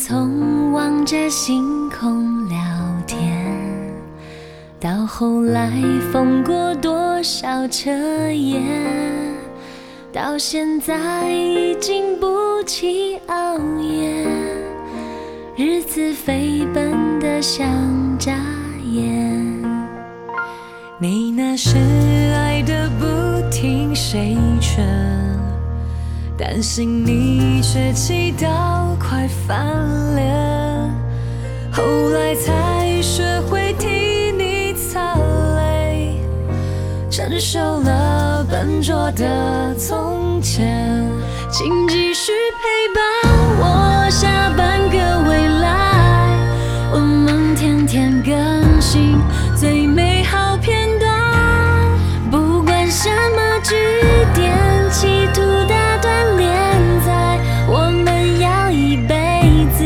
从望着星空聊天，到后来疯过多少彻夜，到现在已经不起熬夜，日子飞奔得像眨眼。你那时爱得不听谁劝，担心你却气到快翻脸，后来才学会替你擦泪，承受了笨拙的从前，请继续陪伴我下半个未来，我们天天更新最美好片段，不管什么句点，企图打断连载，我们要一辈子。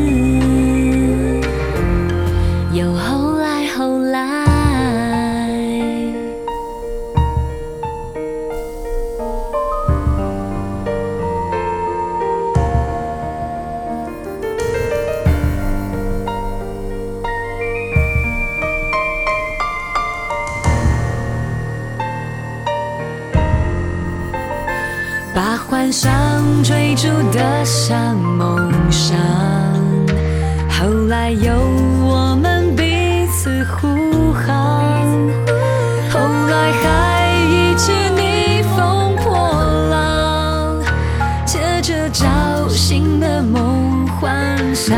有后来后来，把幻想追逐得像梦想，后来有我们彼此护航，后来还一起逆风破浪，借着找新的梦幻想，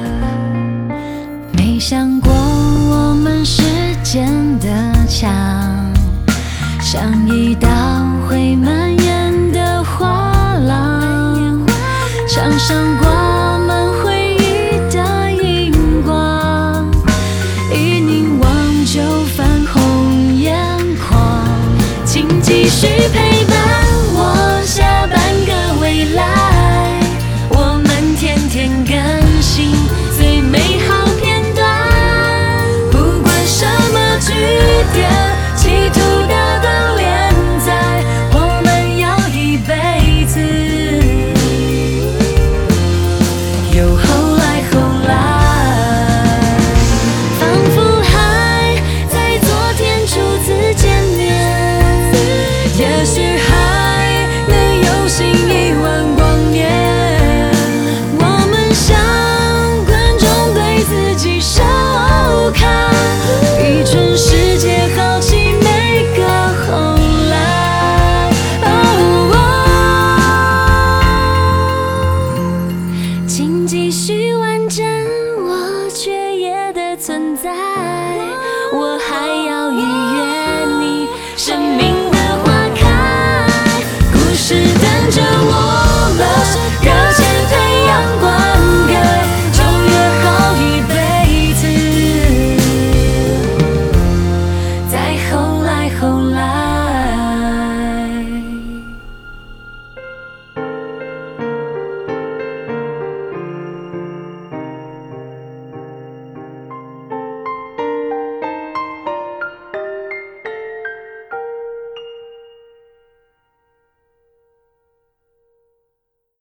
没想过我们时间的墙，像一道会蔓延的画廊，墙上挂满回忆的荧光，一凝望就泛红眼眶，请继续陪伴我下半个未来，我们天天更新最美好片段，不管什么句点，企图打断连载，我们要一辈子。有后来后来，仿佛还在昨天初次见面，也许还能有幸10000光年，我们像观众对自己收看，比全世界好奇每个后来。请继续完整我雀跃的存在。